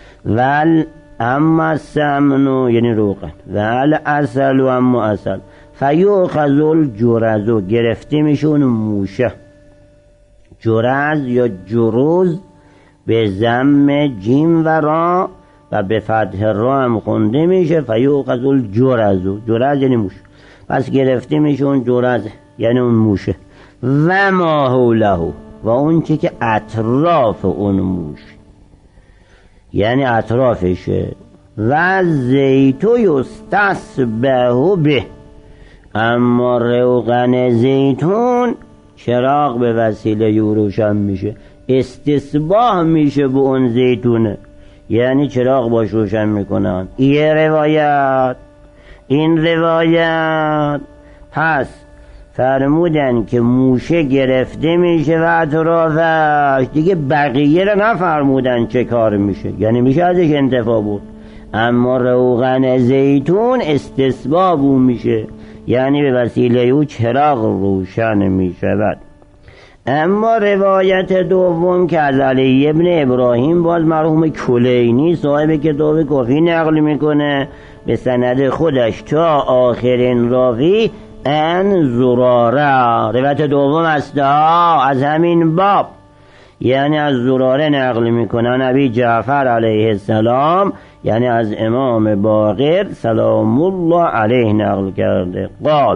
A: اما السمن یعنی روغن، و العسل و اما عسل، فیؤخذ الجرز، گرفته میشه اون موشه. جرز یا جروز به ضم جیم و را و به فتح را هم خونده میشه. فیؤخذ الجرز، جرز یعنی موشه، پس گرفته میشه اون جرز یعنی اون موشه. و ما حوله، و اون چی که اطراف اون موشه یعنی اطرافشه. و زیتو یستسبح به، اما روغن زیتون چراغ به وسیله او روشن میشه، استصباح میشه به اون زیتونه، یعنی چراغ باش روشن میکنن. این روایت پس فرمودن که موشه گرفته میشه و اطرافش، دیگه بقیه رو نفرمودن چه کار میشه، یعنی میشه ازش انتفاع بود، اما روغن زیتون استصباح میشه، یعنی به وسیله او چراغ روشن میشود. اما روایت دوم که از علی ابن ابراهیم باز مرحوم کلینی صاحب کتاب کافی نقل میکنه به سند خودش تا آخرین راوی ان زراره، روایت دوم است از همین باب، یعنی از زراره نقل میکنه نبی جعفر علیه السلام، یعنی از امام باقر سلام الله علیه نقل کرده. قال،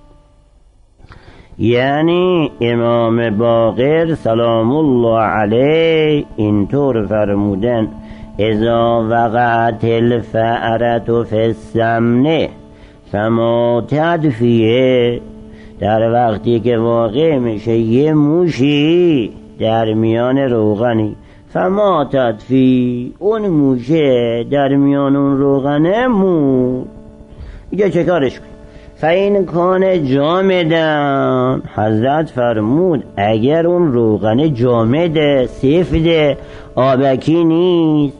A: یعنی امام باقر سلام الله علیه اینطور فرمودن اذا وقعت الفأرة فی السمن فما تدفیه، در وقتی که واقع میشه یه موشی در میان روغنی، فما تدفی، اون موشه در میان اون روغنه مون، اینجا چه کارش کنی؟ فین کان جامدن، حضرت فرمود اگر اون روغن جامده سفده آبکی نیست،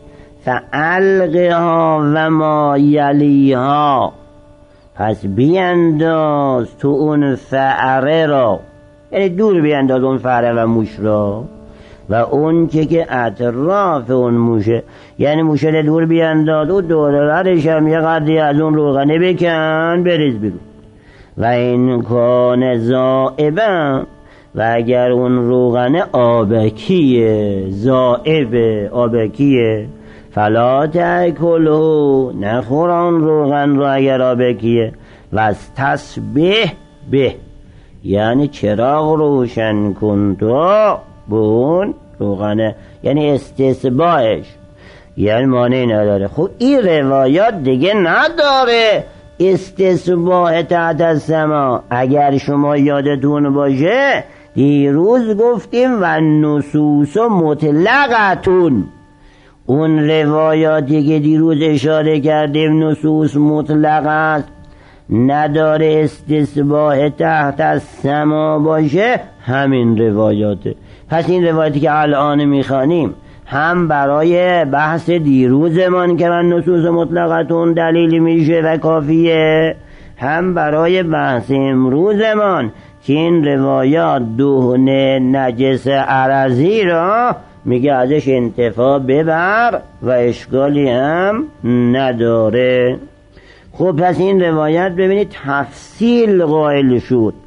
A: فالقها و ما یلیها، پس بینداز تو اون فعره را، یعنی دور بینداز اون فعره و موش را، و اون که اطراف اون موشه، یعنی موشه رو دور بینداز و دورش هم یه قدری از اون روغنه بکن بریز بیرون. و این کان زائبا، و اگر اون روغنه آبکیه، زائب آبکیه، فلا تأکلو، نخور آن روغن رو اگر آبکیه، و استسبح به، یعنی چراغ روشن کن تو به اون روغنه، یعنی استصباحش، یعنی مانعی نداره. خب این روایات دیگه نداره استصباح تحت السما. اگر شما یادتون باشه دیروز گفتیم و نصوص مطلقتون، اون روایاتی که دیروز اشاره کردیم نصوص مطلق است، نداره استصباح تحت السما باشه، همین روایاته. پس این روایتی که الان میخوانیم هم برای بحث دیروزمان که من نصوص مطلقتون دلیلی میشه و کافیه، هم برای بحث امروزمان که این روایات دهن نجس عرضی را میگه ازش انتفاع ببر و اشکالی هم نداره. خب پس این روایت ببینید تفصیل قائل شد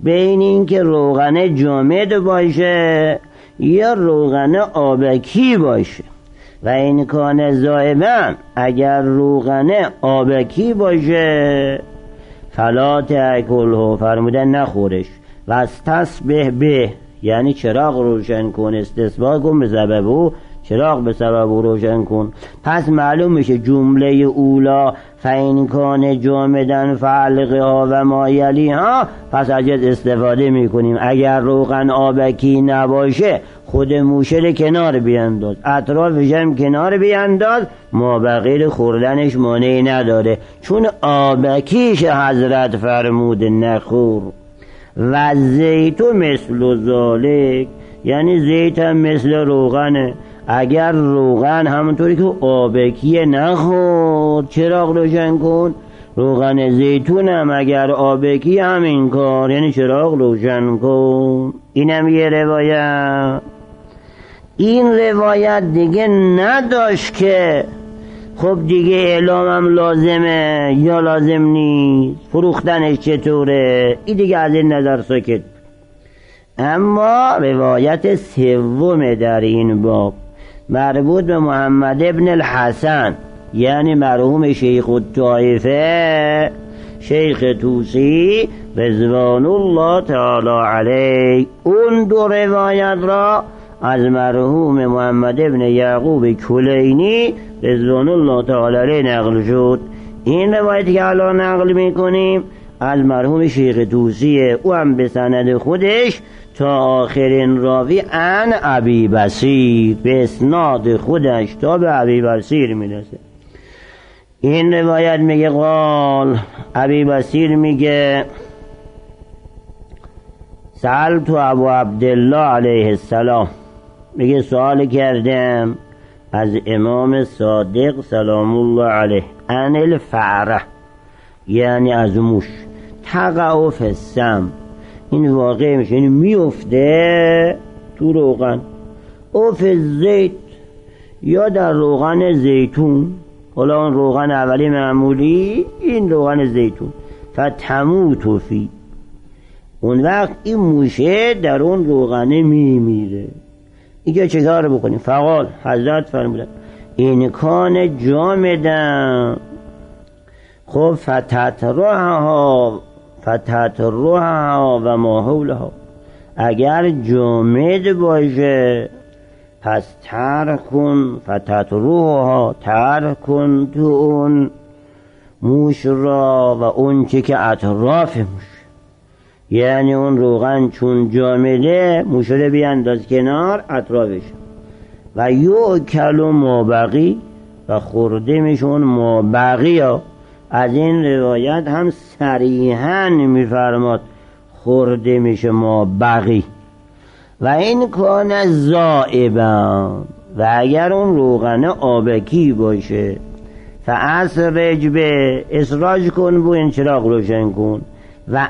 A: بین این که روغن جامد باشه یا روغن آبکی باشه. و این کان زائبا، اگر روغن آبکی باشه فلا تأکله، فرمودن نخورش. و استصبح به، یعنی چراغ روشن کن، استصباح کن به سبب او، چراغ به سبب او روشن کن. پس معلوم میشه جمله اولا فین کان جامدن فعلقه ها و مایلی ها، پس اجاز استفاده میکنیم. اگر روغن آبکی نباشه خود موشه کنار بیانداز، اطرافش هم کنار بیانداز، ما بقیل خوردنش مانعی نداره، چون آبکیش حضرت فرمود نخور. و زیتو مثل ذالک، یعنی زیت هم مثل روغنه. اگر روغن همونطوری که آبکیه نخور، چراغ روشن کن. روغن زیتون هم اگر آبکی همین کار، یعنی چراغ روشن کن. اینم یه روایت. این روایت دیگه نداشت که خب دیگه اعلامم لازمه یا لازم نیست، فروختنش چطوره، این دیگه از این نظر سکت. اما روایت سوم در این باب مربوط به محمد ابن الحسن، یعنی مرحوم شیخ الطائفه شیخ طوسی رضوان الله تعالی علیه، اون دو روایت را از مرحوم محمد ابن یعقوب کلینی رضوان الله تعالی علیه نقل شد. این روایتی که الان نقل میکنیم از مرحوم شیخ طوسیه، او هم به سند خودش تا آخرین راوی ان ابی بصیر، به اسناد خودش تا به ابی بصیر میرسه. این روایت میگه قال، ابی بصیر میگه سألت ابو عبدالله علیه السلام، میگه سوال کردم از امام صادق سلام الله علیه عن الفعره، یعنی از موش، تقع فی السم، این واقع میشه، یعنی میفته تو روغن، او فی الزیت، یا در روغن زیتون، حالا اون روغن اولی معمولی، این روغن زیتون، فتموت فی، اون وقت این موشه در اون روغنه میمیره. اینجا چه کار بکنیم؟ فقال، حضرت فرمودن این کان جامدن، خب فتترها و ما حولها، اگر جامد باشه پس ترک کن، فتترها، ترک کن تو اون موش را و اون چی که اطراف موش، یعنی اون روغن چون جامده موش رو بیانداز کنار اطرافش. و یؤکل ما بقی، و خورده میشون ما بقی ها. از این روایت هم صریحاً میفرماد خورده میشه ما بقی. و این کان زائبا، و اگر اون روغن آبکی باشه فاسرج به، اسراج کن، بو این چراغ روشن کن. و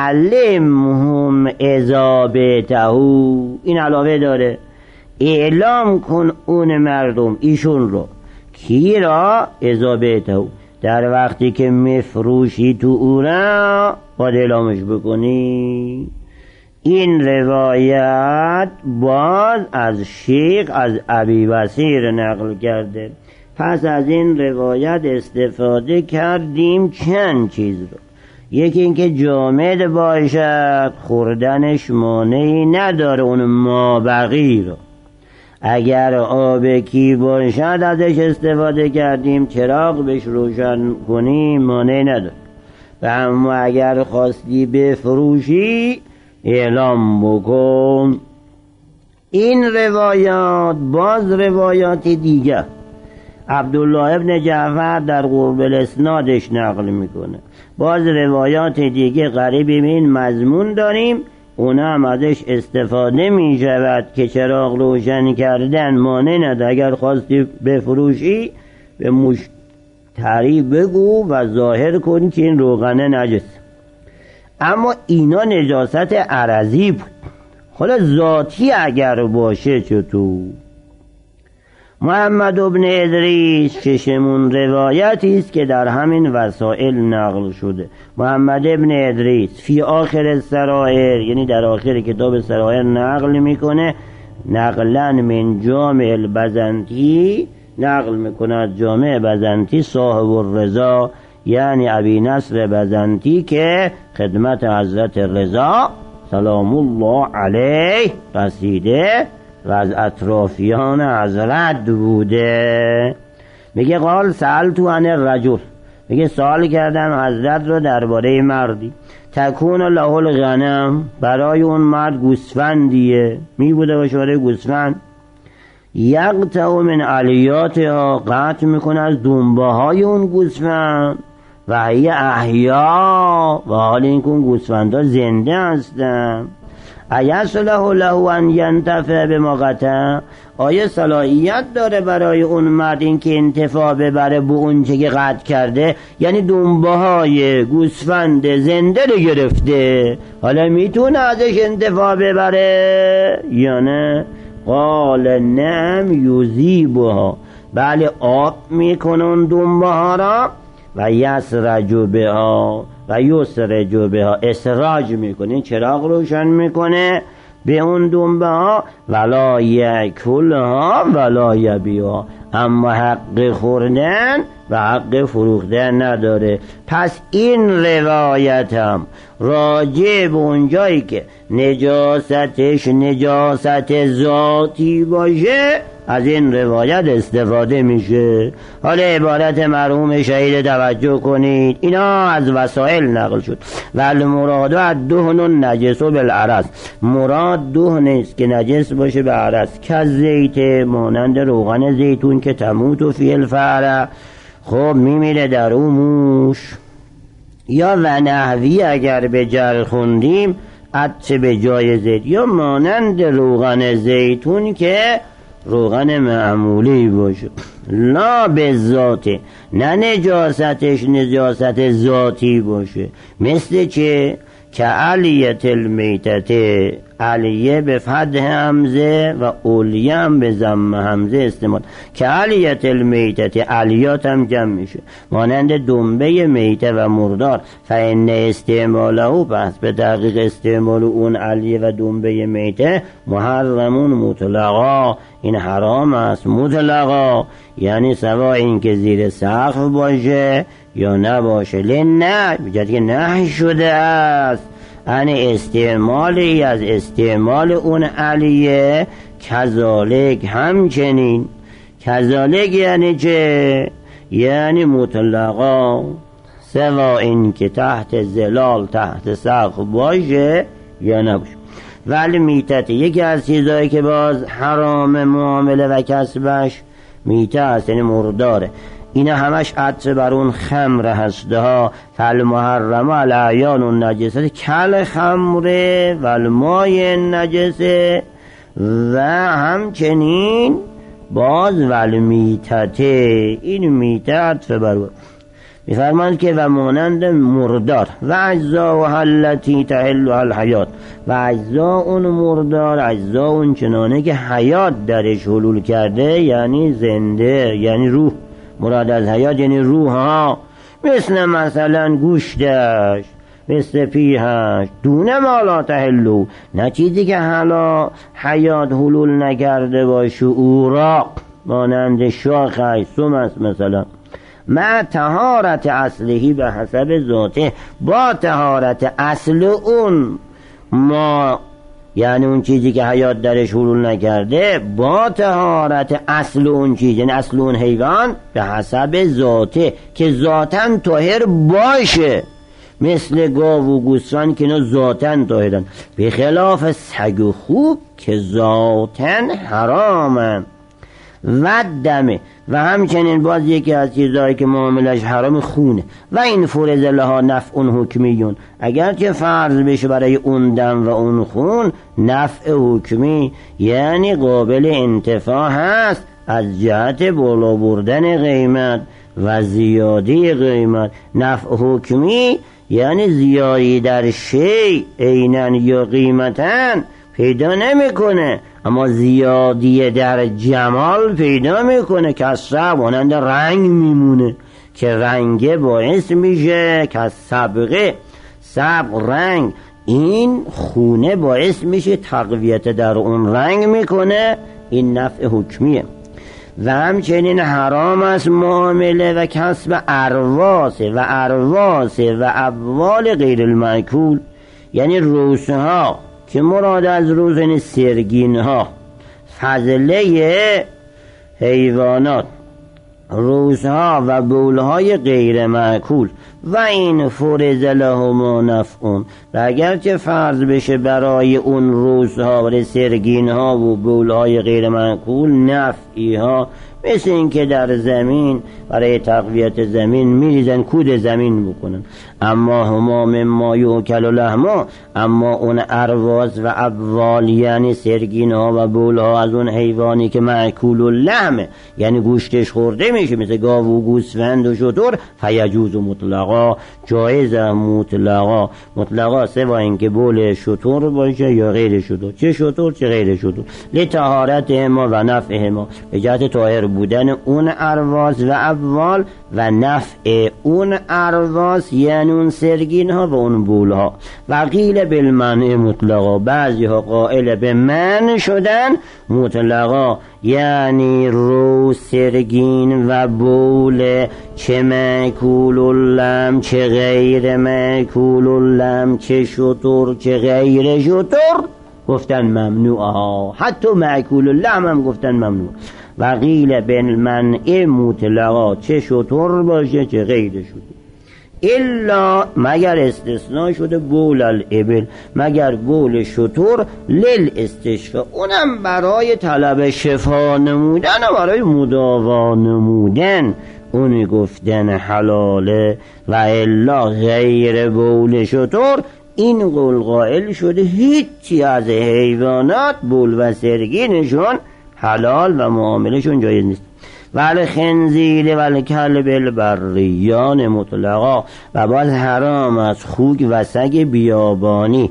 A: اعلمهم اذابته، این علاوه داره، اعلام کن اون مردم، ایشون رو، کی را؟ اذابته، در وقتی که مفروشی تو او را باید اعلامش بکنی. این روایت باز از شیخ از ابی بصیر نقل کرده. پس از این روایت استفاده کردیم چند چیز رو. یکی اینکه جامد باشد خوردنش مانعی نداره، اون مابقی رو. اگر آبکی باشد ازش استفاده کردیم، چراغ بهش روشن کنیم، مانعی نداره. و اما اگر خواستی بفروشی اعلام بکن. این روایات باز روایات دیگه عبدالله ابن جعفر در قرب الاسنادش نقل میکنه. باز روایات دیگه قریب این مضمون داریم، اونا هم ازش استفاده می شود که چراغ روشن کردن مانع نداره. اگر خواستی بفروشی به مشتری بگو و ظاهر کن که این روغن نجس. اما اینا نجاست عرضی بود، حالا ذاتی اگر باشه چطور؟ محمد ابن ادریس ششمون روایتی است که در همین وسائل نقل شده. محمد ابن ادریس فی آخر السرائر، یعنی در آخر کتاب سرائر نقل میکنه، نقلا من جامع البزنطی، نقل میکنه از جامع بزنطی صاحب الرضا، یعنی ابی نصر بزنطی که خدمت حضرت رضا سلام الله علیه رسیده و از اطرافیان حضرت بوده. میگه قال سألت عن الرجل، میگه سوال کردم حضرت رو درباره مردی تکون له الغنم، برای اون مرد گوسفندیه میبوده باشه، برای گوسفند، یقطع من علیاتها، قطع میکنه از دنبه های اون گوسفند، و هی احیا، و حال این که اون گوسفندا زنده هستن. ایصلح له ان ینتفع بما قطع، آیا صلاحیت داره برای اون مرد این که انتفاع ببره به اون چه که قطع کرده؟ یعنی دنبه های گوسفند زنده رو گرفته، حالا میتونه ازش انتفاع ببره یا نه؟ قال نعم یذیبها، بله آب میکنه اون دنبه ها را، و یسرج بها، و یسرج بها، اسراج میکنه، این چراغ روشن میکنه به اون دنبه ها، ولا یکلها ولا یبیها، اما حق خوردن و حق فروختن نداره. پس این روایت هم راجع به اونجایی که نجاستش نجاست ذاتی باشه از این روایت استفاده میشه. حالا عبارت مرحوم شهید توجه کنید، اینا از وسائل نقل شد. و المراد الدهن النجس بالعرض، مراد دهن است که نجس باشه به عرض، که زیت، مانند روغن زیتون که تموت و فی الفعل، خب میمیره در اون موش. یا و نحوی اگر به جر خوندیم عطر به جای زیت، یا مانند روغن زیتون که روغن معمولی باشه، لا به ذات، نه نجاستش نجاست ذاتی باشه. مثل چه؟ که علیت المیتت، علیه به فتح همزه و اولیه هم به ضم همزه استعمال، که علیت المیتت، علیات هم جمع میشه، مانند دنبه میته و مردار. فان استعماله، پس به تحقیق استعمال اون علیه و دنبه میته محرمون مطلقا، این حرام است مطلقا، یعنی سوا این که زیر سقف باشه یا نباشه، نه بجد که نهی شده است یعنی استعمالی از استعمال اون علیه. کذالک، همچنین، کذالک یعنی چه؟ یعنی مطلقا، سوا این که تحت زلال تحت سقف باشه یا نباشه. ولی میتت، یکی از چیزایی که باز حرام معامله و کسبش میته است، یعنی مرداره، اینا همش عطر بر اون خمر هسته ها. فالمحرم الاعیان النجسه کل خمره و المای نجسه، و همچنین باز والمیتته، این میته عطر بر اون میفرماند که و مانند مردار، و اجزا و حلتی تحل الحیات، و اجزا اون مردار، اجزا اون چنانه که حیات درش حلول کرده، یعنی زنده، یعنی روح، مراد از حیات یعنی روح ها، مثلا گوشتش، مثل پیهش، دونه ما لا تحلو، نه چیزی که حالا حیات حلول نکرده باشه، اوراق مانند شاخش، سمس مثلا، مع طهارت اصلهی به حسب ذاته، با طهارت اصل اون ما، یعنی اون چیزی که حیات درش حلول نکرده، با طهارت اصل اون چیز، یعنی اصل اون حیوان به حسب ذاته که ذاتاً طاهر باشه، مثل گاو و گوسفند که اینا ذاتاً طاهرن، به خلاف سگ و خوب که ذاتاً حرامن. و دمه، و همچنین باز یکی از چیزهایی که معاملش حرام خونه. و این فرض لها نفع حکمیون، اگر که فرض بشه برای اون دم و اون خون نفع حکمی، یعنی قابل انتفاع هست از جهت بالا بردن قیمت و زیادی قیمت. نفع حکمی یعنی زیادی در شیء عیناً یا قیمتاً پیدا نمیکنه، اما زیادی در جمال پیدا میکنه. که سبق مانند رنگ میمونه که رنگ باعث میشه که سبق رنگ، این خونه باعث میشه تقویت در اون رنگ میکنه. این نفع حکمیه. و همچنین حرام است معامله و کسب ارواس و ابوال غیر المأکول، یعنی روسها که مراد از روس یعنی سرگین ها، فضله حیوانات، روسها و بولهای غیر مأکول. و این فرض لهما نفعون، و اگرچه فرض بشه برای اون روسها و سرگین ها و بولهای غیر مأکول نفعی ها، مثل این که در زمین برای تقویت زمین میریزن کود زمین بکنن. اما هما مما یؤکل لحما، اما اون ارواز و ابوال یعنی سرگین ها و بول ها از اون حیوانی که مأکول اللحمه، یعنی گوشتش خورده میشه، مثل گاو و گوسفند و شتر، فیجوز مطلقا، جایز مطلقا سوا اینکه بول شتر باشه یا غیر شتر، چه شتر چه غیر شتر، لطهارت ما و نفع ما، به جهت طاهر بودن اون ارواز و ابوال و نفع اون ارواز یعنی اون سرگین ها و اون بول ها. و قیل بالمنع مطلقا، بعضی ها قائل به منع شدن مطلقا، یعنی رو سرگین و بول چه مأکول اللحم چه غیر مأکول اللحم، چه شتر چه غیر شتر، گفتن ممنوعها. حتی مأکول اللحم هم گفتن ممنوع. و قیل بالمنع مطلقا، چه شتر باشه چه غیر شتر، الا مگر استثناء شده بول الابل، مگر بول شتر للاستشفاء، اونم برای طلب شفا نمودن و برای مداوا نمودن اونی گفتن حلاله. و الا غیر بول شتر، این قول قائل شده هیچی از حیوانات بول و سرگینشون حلال و معاملشون جایز نیست. ولی خنزیر ولی کلب البریان مطلقا، و باز حرام از خوک و سگ بیابانی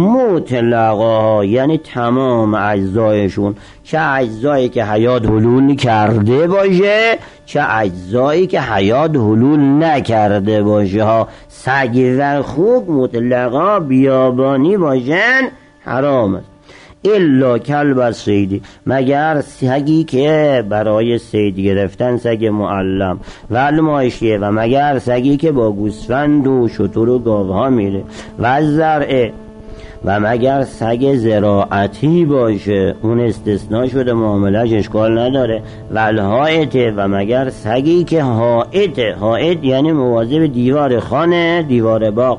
A: مطلقا، یعنی تمام اجزایشون، چه اجزایی که حیات حلول کرده باشه چه اجزایی که حیات حلول نکرده باشه ها، سگ و خوک مطلقا بیابانی باشن حرام است. الا کلب الصید، مگر سگی که برای صید گرفتن سگ معلم و الماشیه، و مگر سگی که با گوسفند و شتر و گاوها میره، و زرع، و مگر سگ زراعتی باشه اون استثناء شده معاملش اشکال نداره. و الحائط، و مگر سگی که حائط یعنی مواظب دیوار خانه دیوار باغ،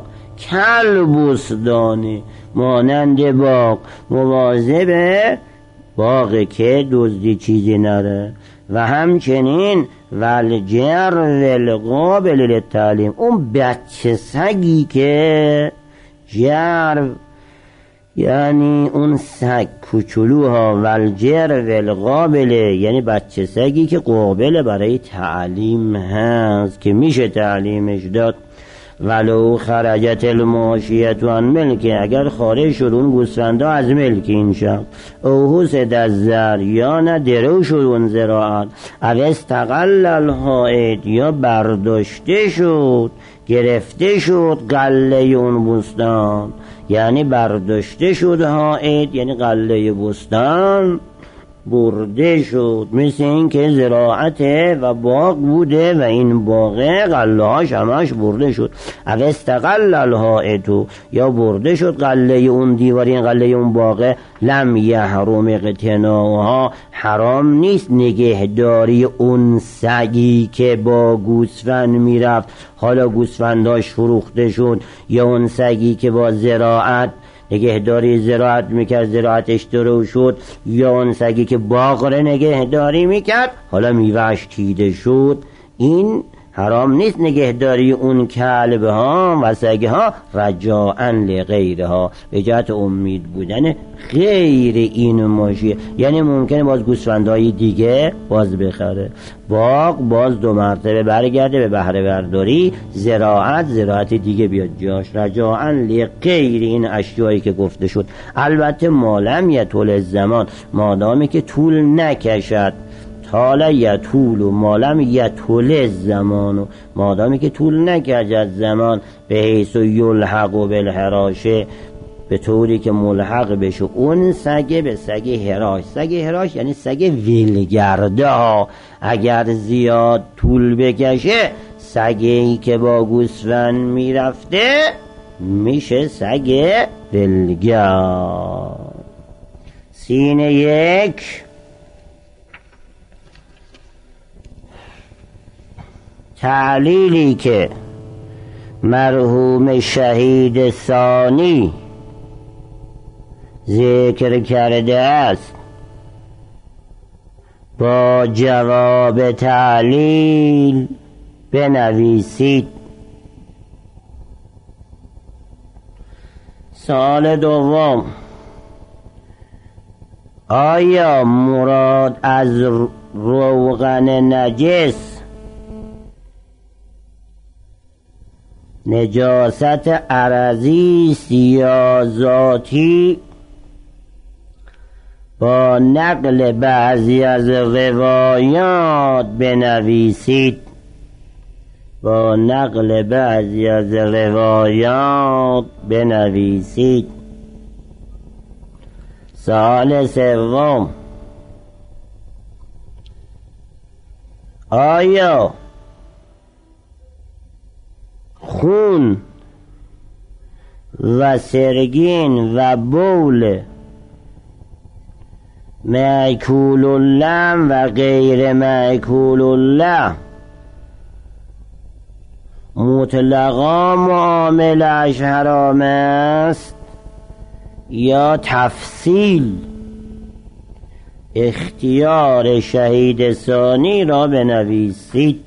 A: کلبستانی مانند باغ، مواظب باغ که دزدی چیزی نره. و همچنین والجر والقابل للتعلیم، اون بچه سگی که جر یعنی اون سگ کوچولوها، والجر والقابل یعنی بچه سگی که قابل برای تعلیم هست که میشه تعلیمش داد. ولو خرجت الماشیت عن ملک، اگر خارج شد اون گوسفندا از ملک این شب، او حسد از زر یا نه درو شد اون زراعت، او استقل الحائط یا برداشته شد گرفته شد قله اون بستان، یعنی برداشته شد حائط یعنی قله بستان برده شد، مثل این که زراعت و باغ بوده و این باغه قله هاش همش برده شد. او استقل الحائط، یا برده شد قله اون دیواری این قله اون باغه، لم یحرم اقتناؤها، حرام نیست نگهداری اون سگی که با گوسفند میرفت حالا گوسفنداش فروخته شد، یا اون سگی که با زراعت نگهداری زراعت میکرد زراعتش درو شد، یا اون سگی که باغ را نگهداری میکرد حالا میوهش چیده شد، این حرام نیست نگهداری اون کلب ها و سگ ها رجاءً لغیرها، به جهت امید بودن غیر این ماشیه. یعنی ممکنه باز گوسفندهای دیگه باز بخره، باغ باز 2 مرتبه برگرده به بهره برداری، زراعت دیگه بیاد جاش، رجاءً لغیر این اشیایی که گفته شد. البته مالم یطول الزمان، مادامی که طول نکشد، طال یطول و مالم یطول الزمان، مادامی که طول نکشد زمان، به حیث و یلحق و بالحراشه، به طوری که ملحق بشه اون سگه به سگ هراش. سگ هراش یعنی سگ ویلگرده ها. اگر زیاد طول بکشه سگی که با گوسفند میرفته میشه سگ ویلگرد. سینه 1 تعلیلی که مرحوم شهید ثانی ذکر کرده است با جواب تعلیل بنویسید. سوال دوم، آیا مراد از روغن نجس نجاست عرضی است یا ذاتی؟ با نقل بعضی از روایات بنویسید. با نقل بعضی از روایات بنویسید. سوال سوم، آیا خون و سرگین و بول مأکول اللحم و غیر مأکول اللحم مطلقا معاملش حرام است یا تفصیل؟ اختیار شهید ثانی را بنویسید.